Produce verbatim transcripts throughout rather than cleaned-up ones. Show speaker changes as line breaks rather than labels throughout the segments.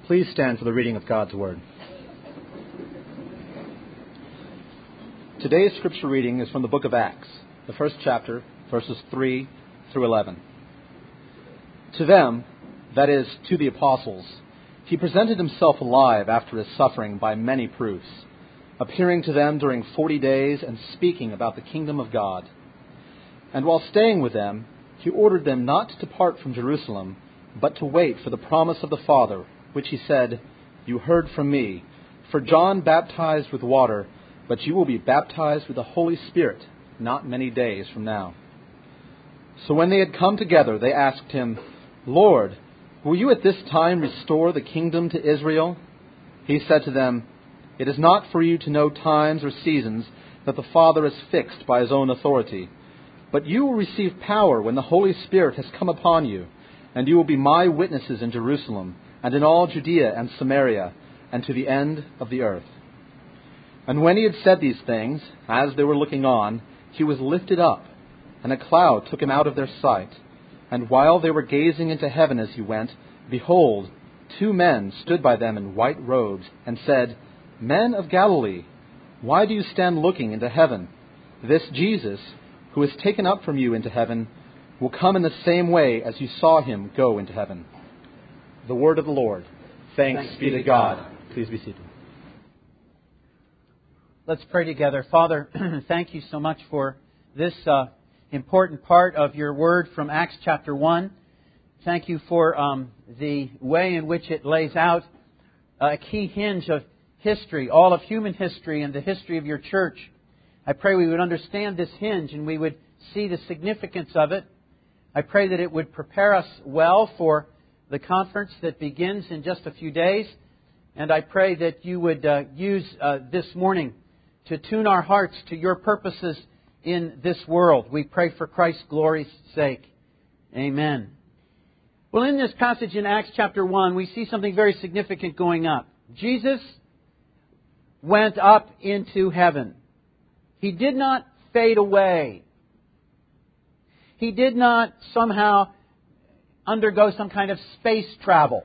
Please stand for the reading of God's Word. Today's scripture reading is from the book of Acts, the first chapter, verses three through eleven. To them, that is, to the apostles, he presented himself alive after his suffering by many proofs, appearing to them during forty days and speaking about the kingdom of God. And while staying with them, he ordered them not to depart from Jerusalem, but to wait for the promise of the Father, which he said, "You heard from me, for John baptized with water, but you will be baptized with the Holy Spirit not many days from now." So when they had come together, they asked him, "Lord, will you at this time restore the kingdom to Israel?" He said to them, "It is not for you to know times or seasons that the Father has fixed by his own authority, but you will receive power when the Holy Spirit has come upon you, and you will be my witnesses in Jerusalem, and in all Judea and Samaria, and to the end of the earth." And when he had said these things, as they were looking on, he was lifted up, and a cloud took him out of their sight. And while they were gazing into heaven as he went, behold, two men stood by them in white robes, and said, "Men of Galilee, why do you stand looking into heaven? This Jesus, who is taken up from you into heaven, will come in the same way as you saw him go into heaven." The word of the Lord. Thanks, Thanks be to God. God. Please be seated.
Let's pray together. Father, thank you so much for this uh, important part of your word from Acts chapter one. Thank you for um, the way in which it lays out a key hinge of history, all of human history and the history of your church. I pray we would understand this hinge and we would see the significance of it. I pray that it would prepare us well for the conference that begins in just a few days. And I pray that you would uh, use uh, this morning to tune our hearts to your purposes in this world. We pray for Christ's glory's sake. Amen. Well, in this passage in Acts chapter one, we see something very significant going up. Jesus went up into heaven. He did not fade away. He did not somehow undergo some kind of space travel.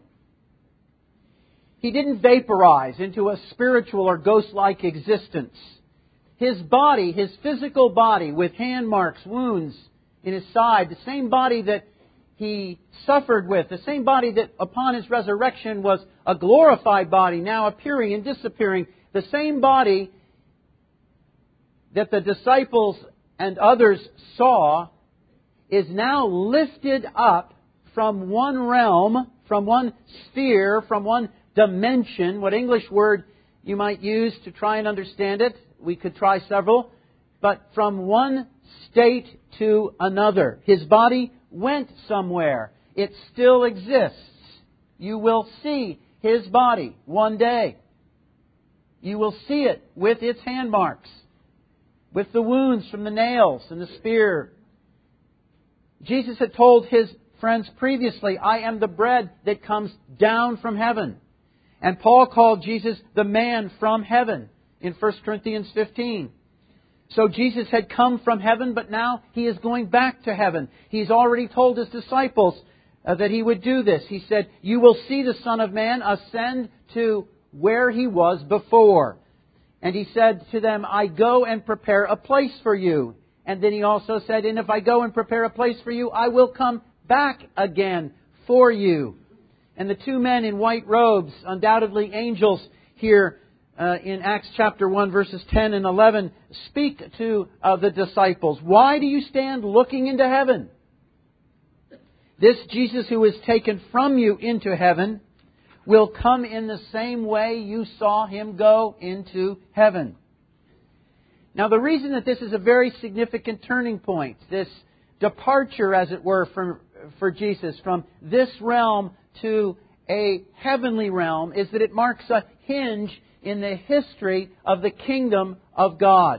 He didn't vaporize into a spiritual or ghost-like existence. His body, his physical body with hand marks, wounds in his side, the same body that he suffered with, the same body that upon his resurrection was a glorified body, now appearing and disappearing, the same body that the disciples and others saw is now lifted up from one realm, from one sphere, from one dimension. What English word you might use to try and understand it? We could try several. But from one state to another. His body went somewhere. It still exists. You will see His body one day. You will see it with its hand marks, with the wounds from the nails and the spear. Jesus had told His friends previously, "I am the bread that comes down from heaven." And Paul called Jesus the man from heaven in First Corinthians fifteen. So Jesus had come from heaven, but now He is going back to heaven. He's already told His disciples uh, that He would do this. He said, "You will see the Son of Man ascend to where He was before." And He said to them, "I go and prepare a place for you." And then He also said, "And if I go and prepare a place for you, I will come back again for you." And the two men in white robes, undoubtedly angels here uh, in Acts chapter one, verses ten and eleven, speak to uh, the disciples. "Why do you stand looking into heaven? This Jesus who is taken from you into heaven will come in the same way you saw Him go into heaven." Now, the reason that this is a very significant turning point, this departure, as it were, from, for Jesus from this realm to a heavenly realm, is that it marks a hinge in the history of the kingdom of God.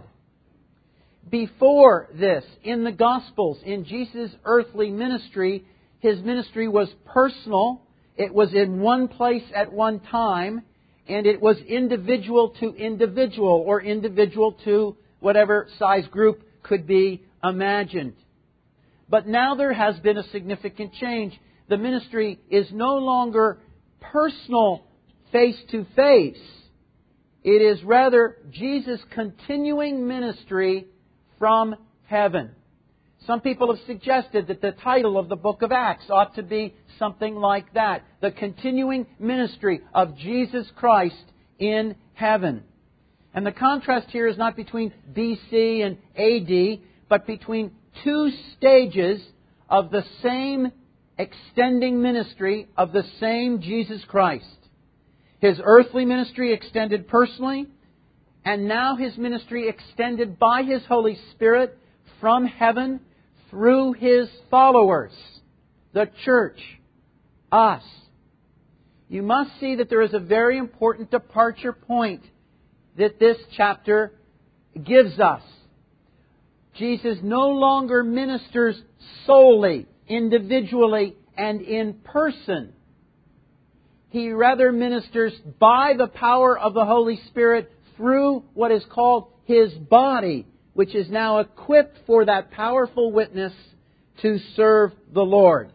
Before this, in the Gospels, in Jesus' earthly ministry, His ministry was personal. It was in one place at one time, and it was individual to individual, or individual to whatever size group could be imagined. But now there has been a significant change. The ministry is no longer personal face-to-face. It is rather Jesus' continuing ministry from heaven. Some people have suggested that the title of the book of Acts ought to be something like that. The continuing ministry of Jesus Christ in heaven. And the contrast here is not between B C and A D, but between two stages of the same extending ministry of the same Jesus Christ. His earthly ministry extended personally, and now His ministry extended by His Holy Spirit from heaven through His followers, the church, us. You must see that there is a very important departure point that this chapter gives us. Jesus no longer ministers solely, individually, and in person. He rather ministers by the power of the Holy Spirit through what is called His body, which is now equipped for that powerful witness to serve the Lord.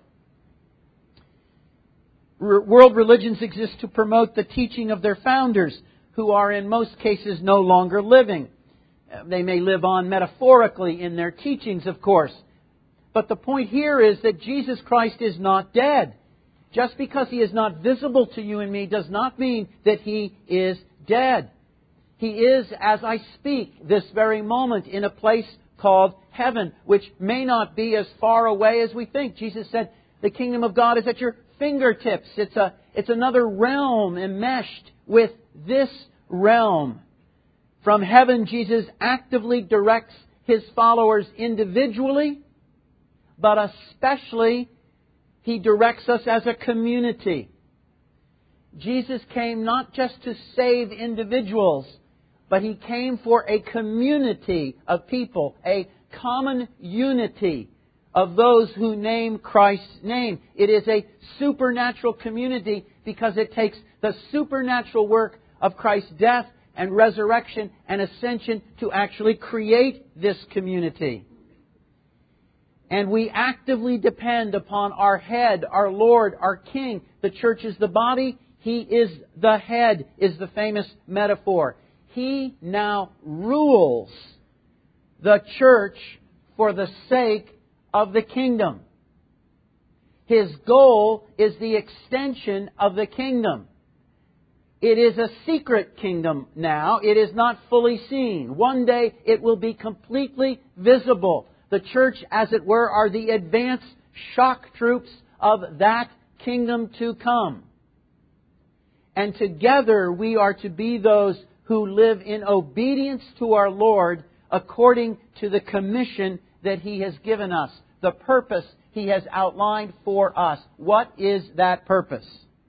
World religions exist to promote the teaching of their founders, who are in most cases no longer living. They may live on metaphorically in their teachings, of course. But the point here is that Jesus Christ is not dead. Just because He is not visible to you and me does not mean that He is dead. He is, as I speak, this very moment in a place called heaven, which may not be as far away as we think. Jesus said, the kingdom of God is at your fingertips. It's a, it's another realm enmeshed with this realm. From heaven, Jesus actively directs His followers individually, but especially He directs us as a community. Jesus came not just to save individuals, but He came for a community of people, a common unity of those who name Christ's name. It is a supernatural community because it takes the supernatural work of Christ's death and resurrection and ascension to actually create this community. And we actively depend upon our head, our Lord, our King. The church is the body. He is the head, is the famous metaphor. He now rules the church for the sake of the kingdom. His goal is the extension of the kingdom. It is a secret kingdom now. It is not fully seen. One day it will be completely visible. The church, as it were, are the advance shock troops of that kingdom to come. And together we are to be those who live in obedience to our Lord according to the commission that He has given us, the purpose He has outlined for us. What is that purpose?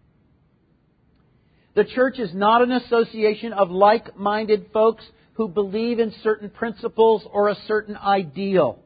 The church is not an association of like-minded folks who believe in certain principles or a certain ideal.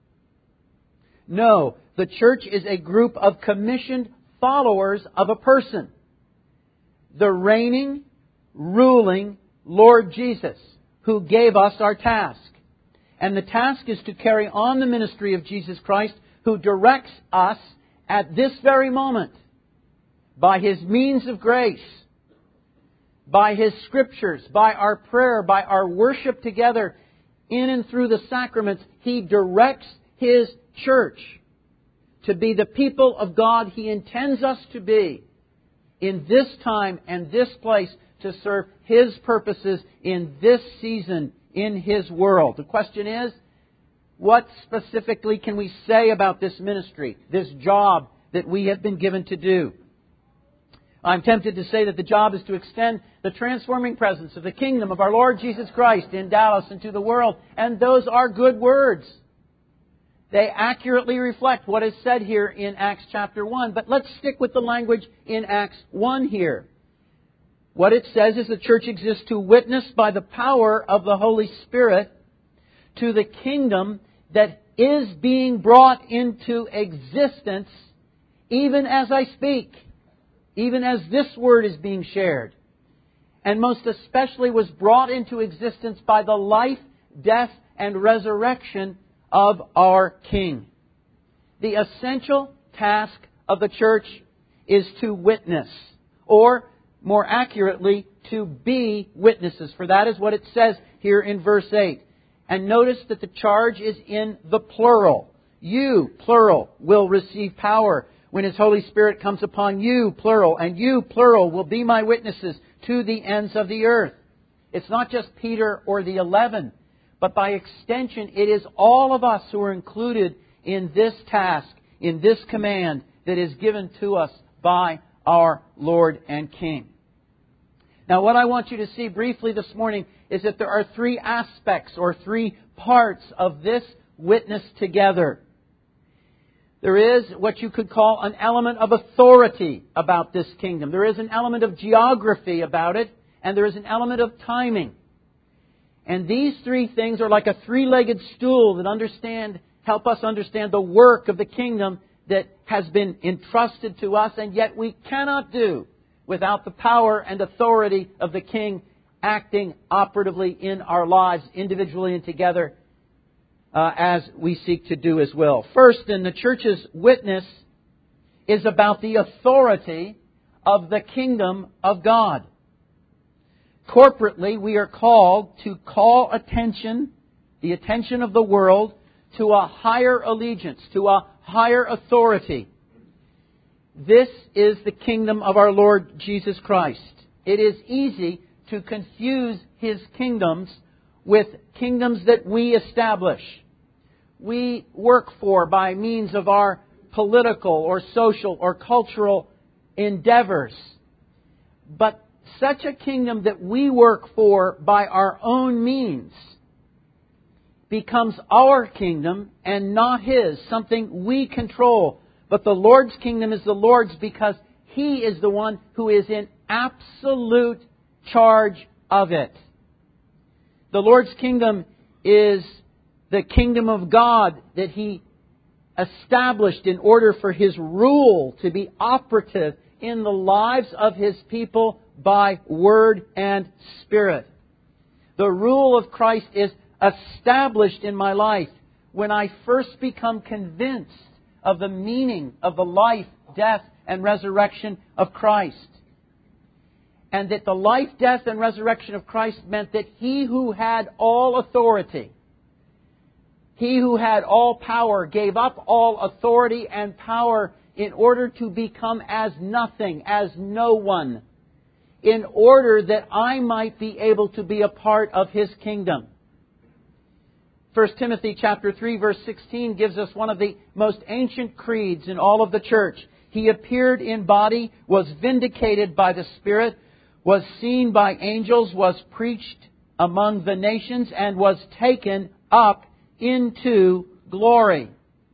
No, the church is a group of commissioned followers of a person, the reigning, ruling Lord Jesus, who gave us our task. And the task is to carry on the ministry of Jesus Christ, who directs us at this very moment by His means of grace, by His Scriptures, by our prayer, by our worship together, in and through the sacraments. He directs His church to be the people of God He intends us to be in this time and this place to serve His purposes in this season in His world. The question is, what specifically can we say about this ministry, this job that we have been given to do? I'm tempted to say that the job is to extend the transforming presence of the kingdom of our Lord Jesus Christ in Dallas and to the world. And those are good words. They accurately reflect what is said here in Acts chapter one. But let's stick with the language in Acts one here. What it says is the church exists to witness by the power of the Holy Spirit to the kingdom that is being brought into existence even as I speak, even as this word is being shared. And most especially was brought into existence by the life, death, and resurrection of our King. The essential task of the church is to witness, or more accurately, to be witnesses. For that is what it says here in verse eight. And notice that the charge is in the plural. You, plural, will receive power when His Holy Spirit comes upon you, plural. And you, plural, will be my witnesses to the ends of the earth. It's not just Peter or the eleven, but by extension, it is all of us who are included in this task, in this command that is given to us by our Lord and King. Now, what I want you to see briefly this morning is that there are three aspects or three parts of this witness together. There is what you could call an element of authority about this kingdom. There is an element of geography about it, and there is an element of timing. And these three things are like a three-legged stool that understand, help us understand the work of the kingdom that has been entrusted to us, and yet we cannot do without the power and authority of the King acting operatively in our lives, individually and together, uh, as we seek to do His will. First, then, the church's witness is about the authority of the kingdom of God. Corporately, we are called to call attention, the attention of the world, to a higher allegiance, to a higher authority. This is the kingdom of our Lord Jesus Christ. It is easy to confuse His kingdoms with kingdoms that we establish, we work for by means of our political or social or cultural endeavors. But such a kingdom that we work for by our own means becomes our kingdom and not His, something we control. But the Lord's kingdom is the Lord's because He is the one who is in absolute charge of it. The Lord's kingdom is the kingdom of God that He established in order for His rule to be operative in the lives of His people by Word and Spirit. The rule of Christ is established in my life when I first become convinced of the meaning of the life, death, and resurrection of Christ. And that the life, death, and resurrection of Christ meant that He who had all authority, He who had all power, gave up all authority and power in order to become as nothing, as no one, in order that I might be able to be a part of His kingdom. First Timothy chapter three verse sixteen gives us one of the most ancient creeds in all of the church. He appeared in body, was vindicated by the Spirit, was seen by angels, was preached among the nations, and was taken up into glory.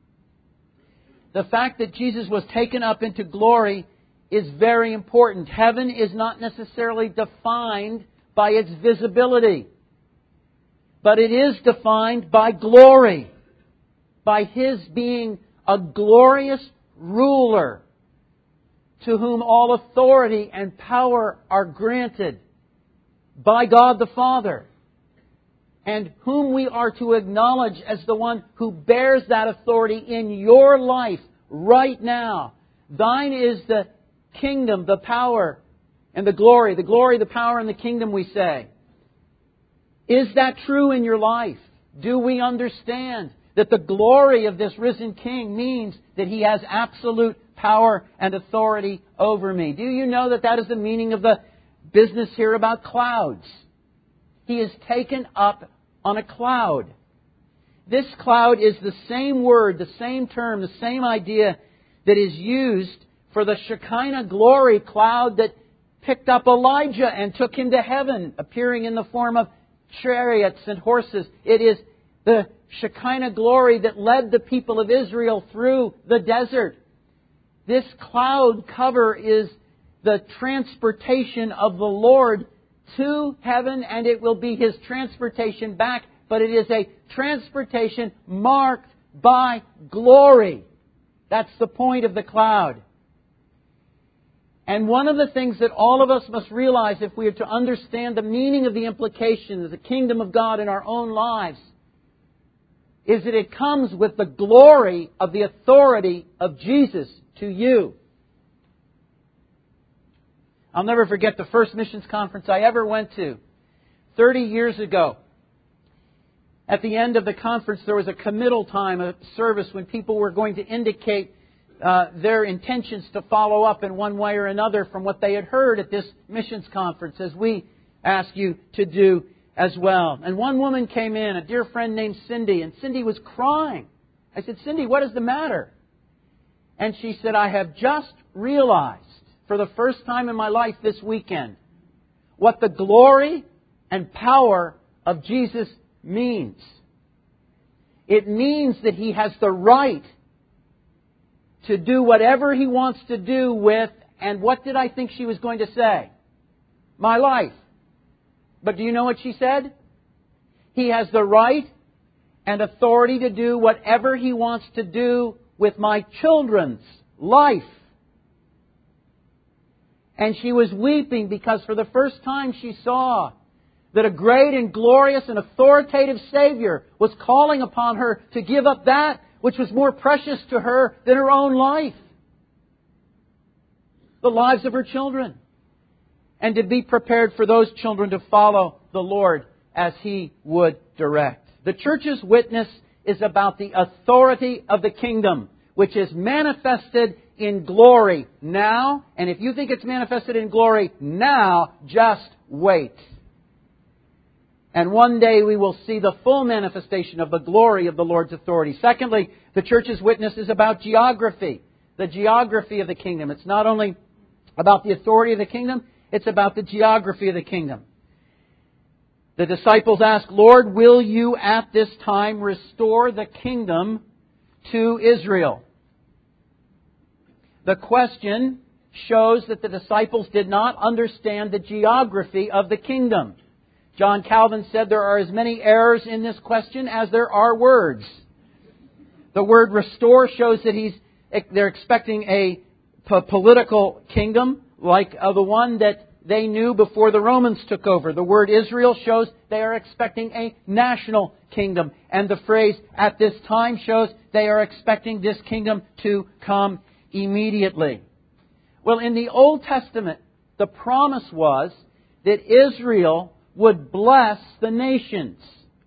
The fact that Jesus was taken up into glory is very important. Heaven is not necessarily defined by its visibility, but it is defined by glory, by His being a glorious ruler to whom all authority and power are granted by God the Father, and whom we are to acknowledge as the one who bears that authority in your life right now. Thine is the kingdom, the power, and the glory. The glory, the power, and the kingdom, we say. Is that true in your life? Do we understand that the glory of this risen King means that He has absolute power and authority over me? Do you know that that is the meaning of the business here about clouds? He is taken up on a cloud. This cloud is the same word, the same term, the same idea that is used for the Shekinah glory cloud that picked up Elijah and took him to heaven, appearing in the form of chariots and horses. It is the Shekinah glory that led the people of Israel through the desert. This cloud cover is the transportation of the Lord to heaven, and it will be His transportation back, but it is a transportation marked by glory. That's the point of the cloud. And one of the things that all of us must realize if we are to understand the meaning of the implications of the kingdom of God in our own lives is that it comes with the glory of the authority of Jesus to you. I'll never forget the first missions conference I ever went to. Thirty years ago. At the end of the conference, there was a committal time, a service, when people were going to indicate uh, their intentions to follow up in one way or another from what they had heard at this missions conference, as we ask you to do as well. And one woman came in, a dear friend named Cindy, and Cindy was crying. I said, Cindy, what is the matter? And she said, I have just realized for the first time in my life this weekend what the glory and power of Jesus means. It means that He has the right to do whatever He wants to do with, and what did I think she was going to say? My life. But do you know what she said? He has the right and authority to do whatever He wants to do with my children's life. And she was weeping because for the first time she saw that a great and glorious and authoritative Savior was calling upon her to give up that which was more precious to her than her own life. The lives of her children. And to be prepared for those children to follow the Lord as He would direct. The church's witness is about the authority of the kingdom, which is manifested in glory now. And if you think it's manifested in glory now, just wait. And one day we will see the full manifestation of the glory of the Lord's authority. Secondly, the church's witness is about geography. The geography of the kingdom. It's not only about the authority of the kingdom, it's about the geography of the kingdom. The disciples ask, Lord, will you at this time restore the kingdom to Israel? The question shows that the disciples did not understand the geography of the kingdom. John Calvin said there are as many errors in this question as there are words. The word restore shows that he's they're expecting a p- political kingdom like uh, the one that they knew before the Romans took over. The word Israel shows they are expecting a national kingdom. And the phrase at this time shows they are expecting this kingdom to come immediately. Well, in the Old Testament, the promise was that Israel would bless the nations.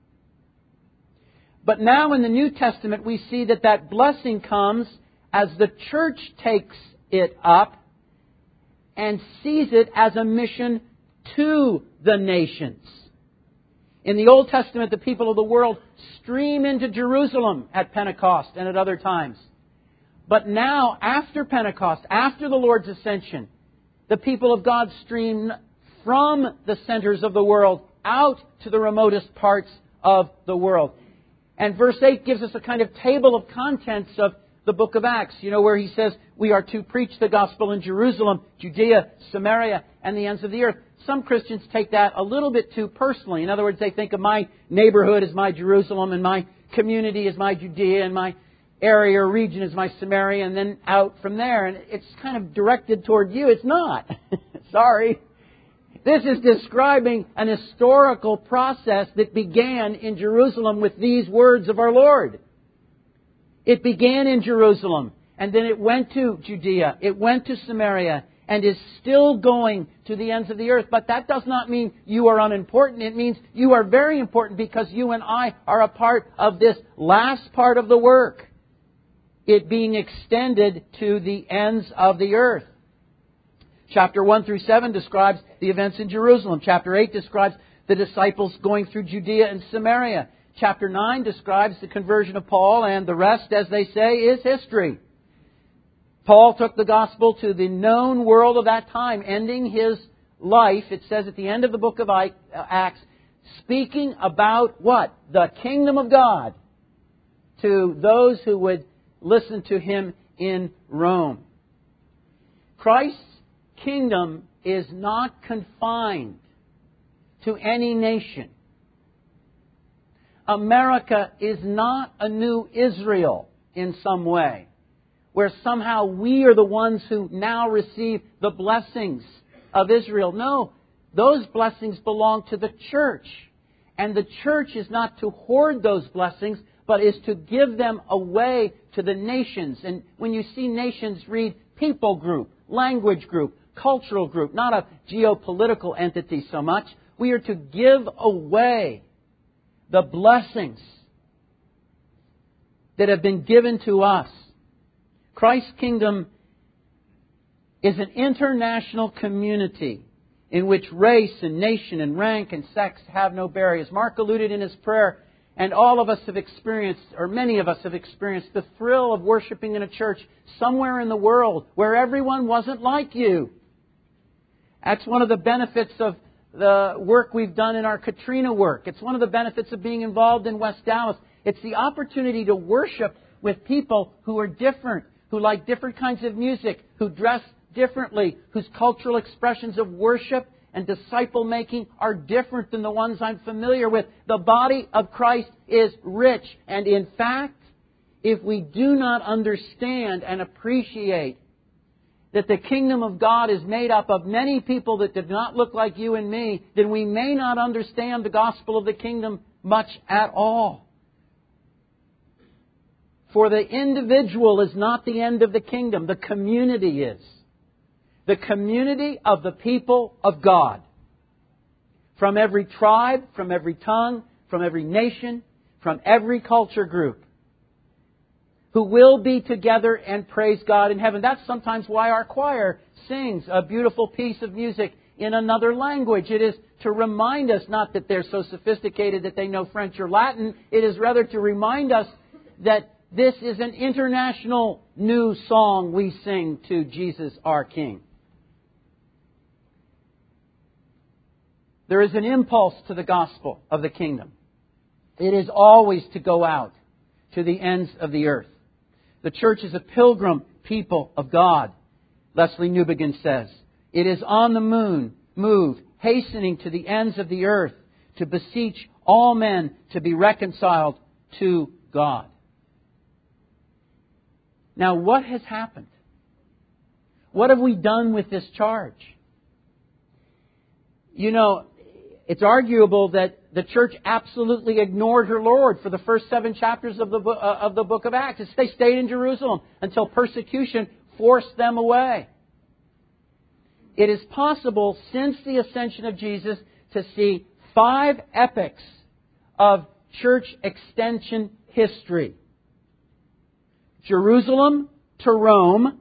But now in the New Testament, we see that that blessing comes as the church takes it up and sees it as a mission to the nations. In the Old Testament, the people of the world stream into Jerusalem at Pentecost and at other times. But now, after Pentecost, after the Lord's ascension, the people of God stream from the centers of the world out to the remotest parts of the world. And verse eight gives us a kind of table of contents of the book of Acts, you know, where he says we are to preach the gospel in Jerusalem, Judea, Samaria, and the ends of the earth. Some Christians take that a little bit too personally. In other words, they think of my neighborhood as my Jerusalem, and my community as my Judea, and my area or region as my Samaria, and then out from there. And it's kind of directed toward you. It's not. Sorry. This is describing an historical process that began in Jerusalem with these words of our Lord. It began in Jerusalem, and then it went to Judea, it went to Samaria, and is still going to the ends of the earth. But that does not mean you are unimportant. It means you are very important because you and I are a part of this last part of the work. It being extended to the ends of the earth. Chapter one through seven describes the events in Jerusalem. Chapter eight describes the disciples going through Judea and Samaria. Chapter nine describes the conversion of Paul, and the rest, as they say, is history. Paul took the gospel to the known world of that time, ending his life, it says at the end of the book of Acts, speaking about what? The kingdom of God to those who would listen to him in Rome. Christ's kingdom is not confined to any nation. America is not a new Israel in some way, where somehow we are the ones who now receive the blessings of Israel. No, those blessings belong to the church. And the church is not to hoard those blessings, but is to give them away to the nations. And when you see nations, read people group, language group, cultural group, not a geopolitical entity so much. We are to give away the blessings that have been given to us. Christ's kingdom is an international community in which race and nation and rank and sex have no barriers. Mark alluded in his prayer, and all of us have experienced, or many of us have experienced, the thrill of worshiping in a church somewhere in the world where everyone wasn't like you. That's one of the benefits of the work we've done in our Katrina work. It's one of the benefits of being involved in West Dallas. It's the opportunity to worship with people who are different, who like different kinds of music, who dress differently, whose cultural expressions of worship and disciple making are different than the ones I'm familiar with. The body of Christ is rich. And in fact, if we do not understand and appreciate that the kingdom of God is made up of many people that did not look like you and me, then we may not understand the gospel of the kingdom much at all. For the individual is not the end of the kingdom. The community is. The community of the people of God. From every tribe, from every tongue, from every nation, from every culture group. Who will be together and praise God in heaven. That's sometimes why our choir sings a beautiful piece of music in another language. It is to remind us, not that they're so sophisticated that they know French or Latin. It is rather to remind us that this is an international new song we sing to Jesus our King. There is an impulse to the gospel of the kingdom. It is always to go out to the ends of the earth. The church is a pilgrim people of God, Leslie Newbegin says. It is on the moon, move, hastening to the ends of the earth to beseech all men to be reconciled to God. Now, what has happened? What have we done with this charge? You know, it's arguable that the church absolutely ignored her Lord for the first seven chapters of the, uh, of the book of Acts. They stayed in Jerusalem until persecution forced them away. It is possible, since the ascension of Jesus, to see five epochs of church extension history. Jerusalem to Rome,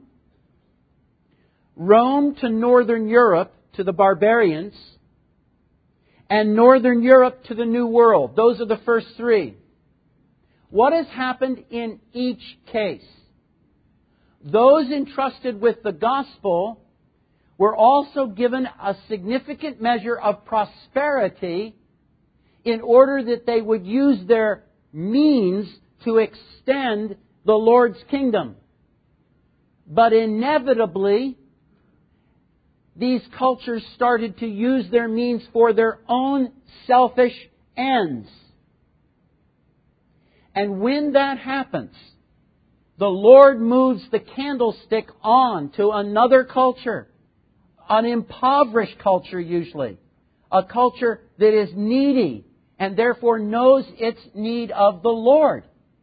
Rome to Northern Europe, to the barbarians, and Northern Europe to the New World. Those are the first three. What has happened in each case? Those entrusted with the gospel were also given a significant measure of prosperity in order that they would use their means to extend the Lord's kingdom. But inevitably, these cultures started to use their means for their own selfish ends. And when that happens, the Lord moves the candlestick on to another culture, an impoverished culture usually, a culture that is needy and therefore knows its need of the Lord.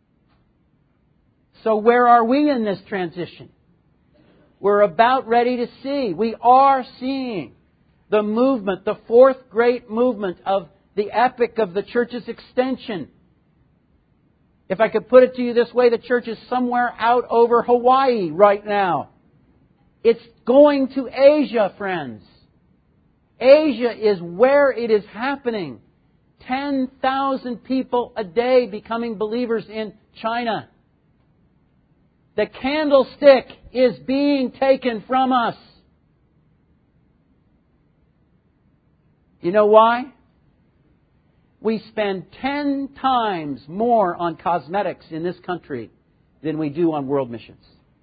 So where are we in this transition? We're about ready to see. We are seeing the movement, the fourth great movement of the epic of the church's extension. If I could put it to you this way, the church is somewhere out over Hawaii right now. It's going to Asia, friends. Asia is where it is happening. ten thousand people a day becoming believers in China. The candlestick is being taken from us. You know why? We spend ten times more on cosmetics in this country than we do on world missions.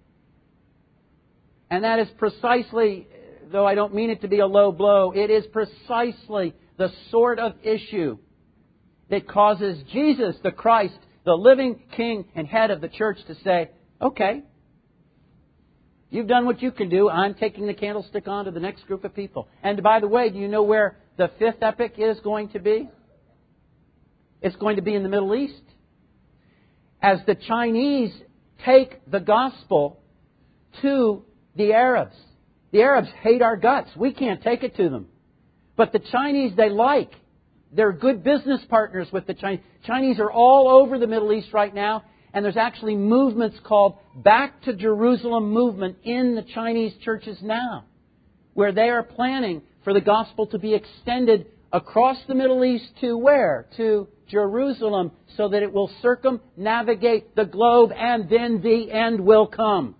And that is precisely, though I don't mean it to be a low blow, it is precisely the sort of issue that causes Jesus, the Christ, the living King and head of the church, to say, okay, you've done what you can do. I'm taking the candlestick on to the next group of people. And by the way, do you know where the fifth epoch is going to be? It's going to be in the Middle East. As the Chinese take the gospel to the Arabs. The Arabs hate our guts. We can't take it to them. But the Chinese, they like. They're good business partners with the Chinese. Chinese are all over the Middle East right now. And there's actually movements called Back to Jerusalem movement in the Chinese churches now, where they are planning for the gospel to be extended across the Middle East to where? To Jerusalem, so that it will circumnavigate the globe and then the end will come.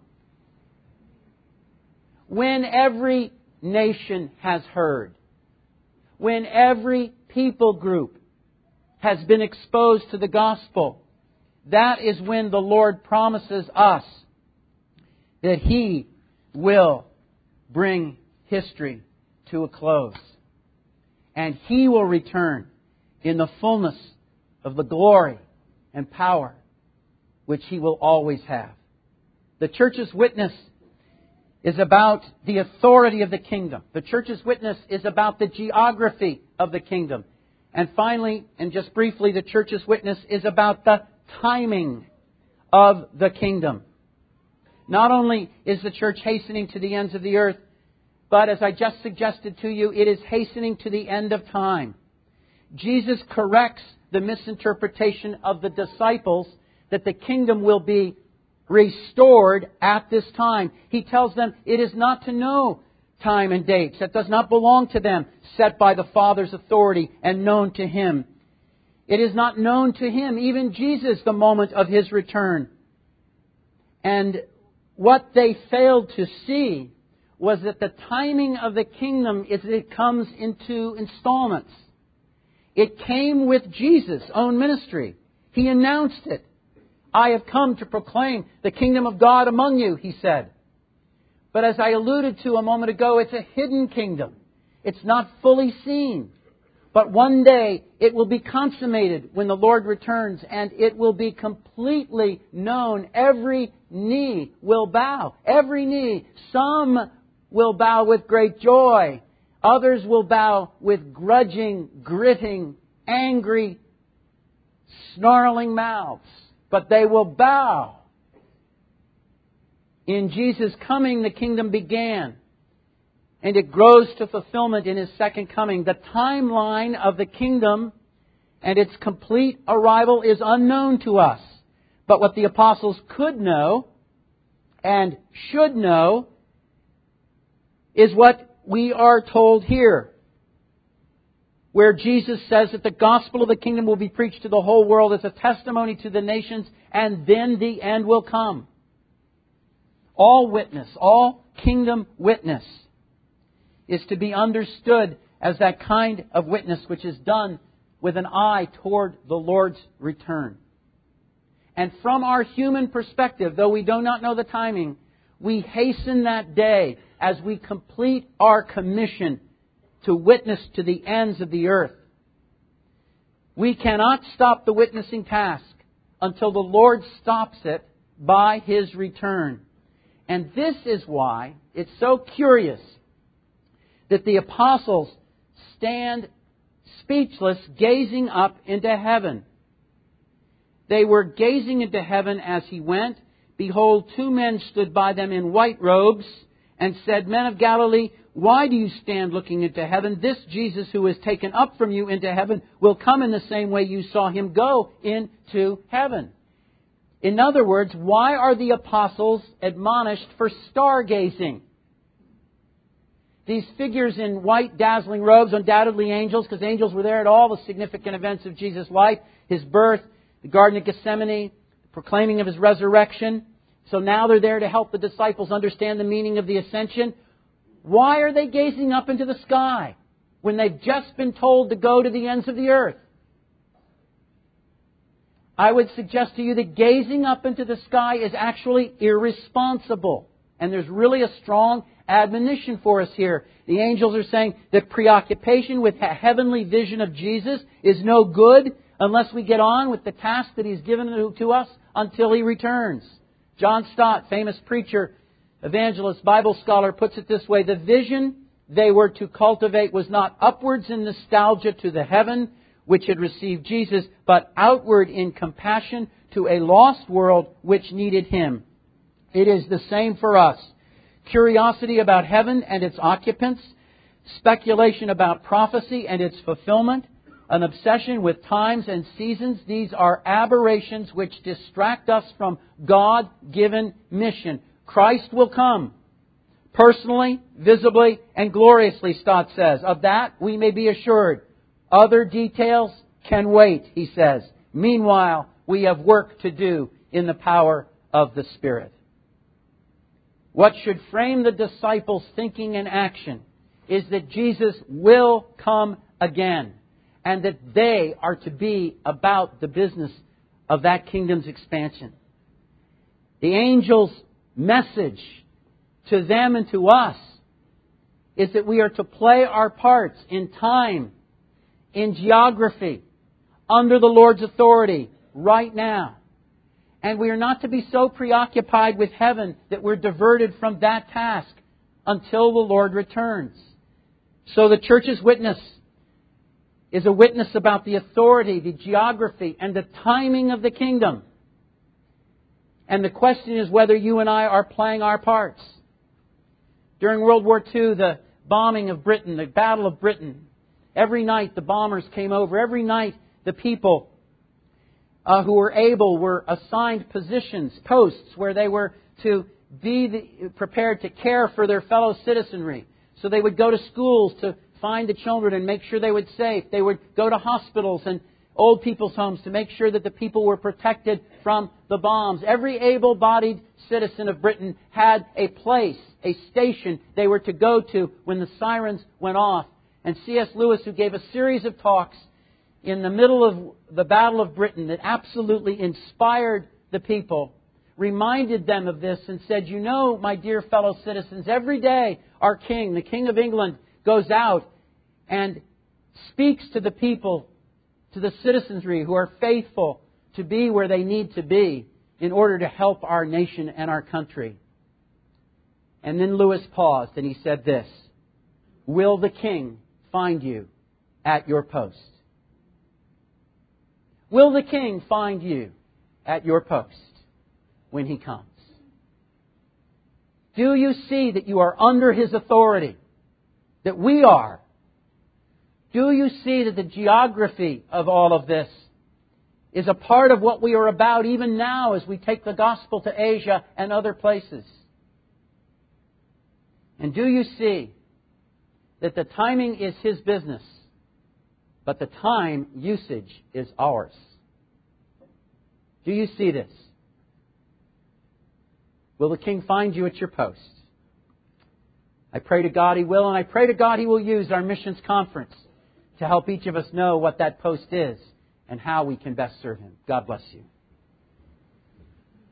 When every nation has heard, when every people group has been exposed to the gospel, that is when the Lord promises us that He will bring history to a close. And He will return in the fullness of the glory and power which He will always have. The church's witness is about the authority of the kingdom. The church's witness is about the geography of the kingdom. And finally, and just briefly, the church's witness is about the timing of the kingdom. Not only is the church hastening to the ends of the earth, but as I just suggested to you, it is hastening to the end of time. Jesus corrects the misinterpretation of the disciples that the kingdom will be restored at this time. He tells them it is not to know time and dates. That does not belong to them, set by the Father's authority and known to Him. It is not known to Him, even Jesus, the moment of His return. And what they failed to see was that the timing of the kingdom is that it comes into installments. It came with Jesus' own ministry. He announced it. I have come to proclaim the kingdom of God among you, He said. But as I alluded to a moment ago, it's a hidden kingdom. It's not fully seen. But one day it will be consummated when the Lord returns, and it will be completely known. Every knee will bow. Every knee. Some will bow with great joy. Others will bow with grudging, gritting, angry, snarling mouths. But they will bow. In Jesus' coming, the kingdom began. And it grows to fulfillment in His second coming. The timeline of the kingdom and its complete arrival is unknown to us. But what the apostles could know and should know is what we are told here, where Jesus says that the gospel of the kingdom will be preached to the whole world as a testimony to the nations, and then the end will come. All witness, all kingdom witness is to be understood as that kind of witness which is done with an eye toward the Lord's return. And from our human perspective, though we do not know the timing, we hasten that day as we complete our commission to witness to the ends of the earth. We cannot stop the witnessing task until the Lord stops it by His return. And this is why it's so curious that the apostles stand speechless, gazing up into heaven. They were gazing into heaven as He went. Behold, two men stood by them in white robes and said, Men of Galilee, why do you stand looking into heaven? This Jesus who is taken up from you into heaven will come in the same way you saw Him go into heaven. In other words, why are the apostles admonished for stargazing? These figures in white dazzling robes, undoubtedly angels, because angels were there at all the significant events of Jesus' life, His birth, the Garden of Gethsemane, the proclaiming of His resurrection. So now they're there to help the disciples understand the meaning of the ascension. Why are they gazing up into the sky when they've just been told to go to the ends of the earth? I would suggest to you that gazing up into the sky is actually irresponsible. And there's really a strong admonition for us here. The angels are saying that preoccupation with a heavenly vision of Jesus is no good unless we get on with the task that He's given to us until He returns. John Stott, famous preacher, evangelist, Bible scholar, puts it this way: the vision they were to cultivate was not upwards in nostalgia to the heaven which had received Jesus, but outward in compassion to a lost world which needed Him. It is the same for us. curiosity about heaven and its occupants, speculation about prophecy and its fulfillment, an obsession with times and seasons. These are aberrations which distract us from God-given mission. Christ will come, personally, visibly, and gloriously, Stott says. Of that we may be assured. Other details can wait, he says. Meanwhile, we have work to do in the power of the Spirit. What should frame the disciples' thinking and action is that Jesus will come again, and that they are to be about the business of that kingdom's expansion. The angel's message to them and to us is that we are to play our parts in time, in geography, under the Lord's authority, right now. And we are not to be so preoccupied with heaven that we're diverted from that task until the Lord returns. So the church's witness is a witness about the authority, the geography, and the timing of the kingdom. And the question is whether you and I are playing our parts. During World War Two, the bombing of Britain, the Battle of Britain, every night the bombers came over. Every night the people uh, who were able were assigned positions, posts, where they were to be the, prepared to care for their fellow citizenry. So they would go to schools to find the children and make sure they were safe. They would go to hospitals and old people's homes to make sure that the people were protected from the bombs. Every able-bodied citizen of Britain had a place, a station they were to go to when the sirens went off. And C S Lewis, who gave a series of talks in the middle of the Battle of Britain that absolutely inspired the people, reminded them of this and said, you know, my dear fellow citizens, every day our King, the King of England, goes out and speaks to the people, to the citizenry who are faithful to be where they need to be in order to help our nation and our country. And then Lewis paused and he said this, will the King find you at your post? Will the King find you at your post when He comes? Do you see that you are under His authority? That we are? Do you see that the geography of all of this is a part of what we are about even now as we take the gospel to Asia and other places? And do you see that the timing is His business, but the time usage is ours? Do you see this? Will the King find you at your post? I pray to God He will, and I pray to God He will use our missions conference to help each of us know what that post is and how we can best serve Him. God bless you.